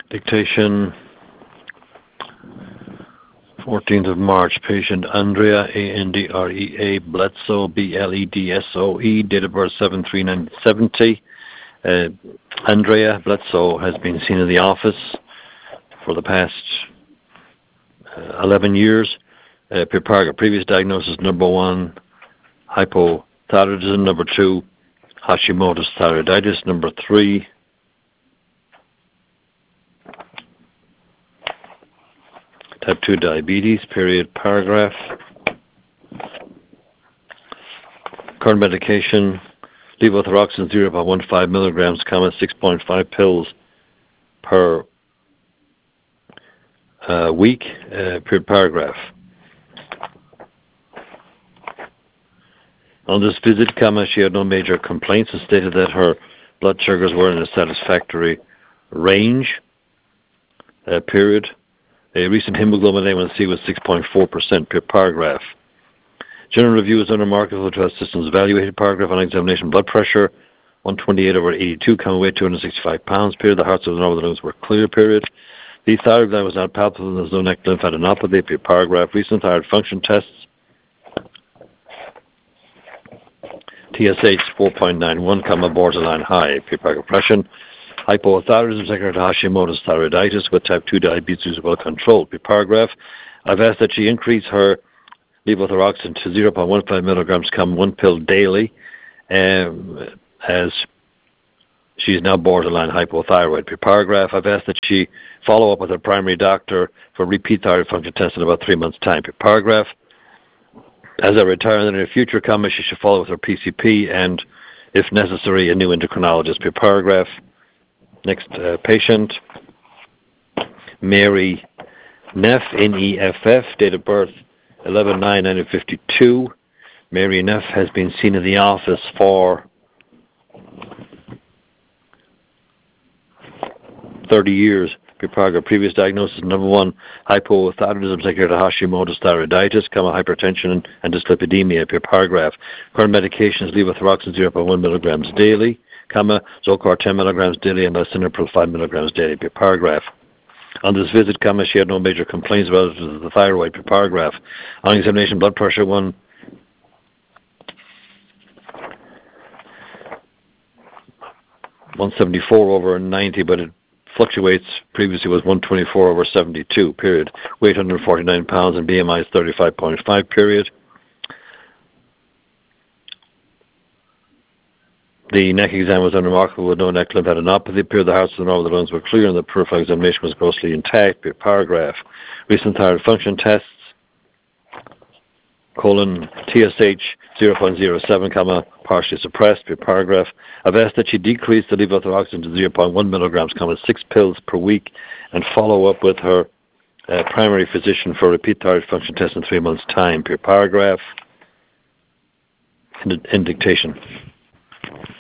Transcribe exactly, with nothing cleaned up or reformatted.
Dictation, fourteenth of March, patient Andrea, A N D R E A, Bledsoe, B L E D S O E, date of birth seven three nineteen seventy. Uh, Andrea Bledsoe has been seen in the office for the past uh, eleven years. Uh, previous diagnosis, number one, hypothyroidism, number two, Hashimoto's thyroiditis, number three, type two diabetes, period, paragraph. Current medication, levothyroxine zero point one five milligrams, comma, six point five pills per uh, week, uh, per paragraph. On this visit, comma, she had no major complaints and stated that her blood sugars were in a satisfactory range, uh, period. A recent hemoglobin A one C was six point four percent, per paragraph. General review is unremarkable to have systems evaluated, paragraph. On examination, blood pressure one twenty-eight over eighty-two, common weight two hundred sixty-five pounds, period. The hearts of the normal lungs were clear, period. The thyroid gland was not palpable, and there was no neck lymphadenopathy, per paragraph. Recent thyroid function tests, T S H four point nine one, comma, borderline high, per paragraph. Depression, hypothyroidism secondary to Hashimoto's thyroiditis with type two diabetes is well controlled, per paragraph. I've asked that she increase her levothyroxine to zero point one five milligrams, come one pill daily, um, as she is now borderline hypothyroid, per paragraph. I've asked that she follow up with her primary doctor for repeat thyroid function tests in about three months' time, per paragraph. As I retire in the near future, comma, she should follow with her P C P and, if necessary, a new endocrinologist, per paragraph. Next uh, patient, Mary Neff, N E F F, date of birth eleven nine nineteen fifty-two. Mary Neff has been seen in the office for thirty years, per paragraph. Previous diagnosis, number one, hypothyroidism secondary to Hashimoto's thyroiditis, comma, hypertension and, and dyslipidemia, per paragraph. Current medications, levothyroxine zero point one milligrams daily, comma, Zocor ten milligrams daily, and lisinopril five milligrams daily, per paragraph. On this visit, comma, she had no major complaints relative to the thyroid, per paragraph. On examination, blood pressure one one seventy-four over ninety, but it fluctuates. Previously was one twenty-four over seventy-two, period. Weight one hundred forty-nine pounds and B M I is thirty-five point five, period. The neck exam was unremarkable with no neck lymphadenopathy, period. The hearts of the normal lungs were clear and the peripheral examination was grossly intact, per paragraph. Recent thyroid function tests, colon, T S H zero point zero seven, comma, partially suppressed, per paragraph. I've asked that she decrease the levothyroxine to zero point one milligrams, comma, six pills per week, and follow up with her uh, primary physician for repeat thyroid function test in three months' time, per paragraph. In, in dictation.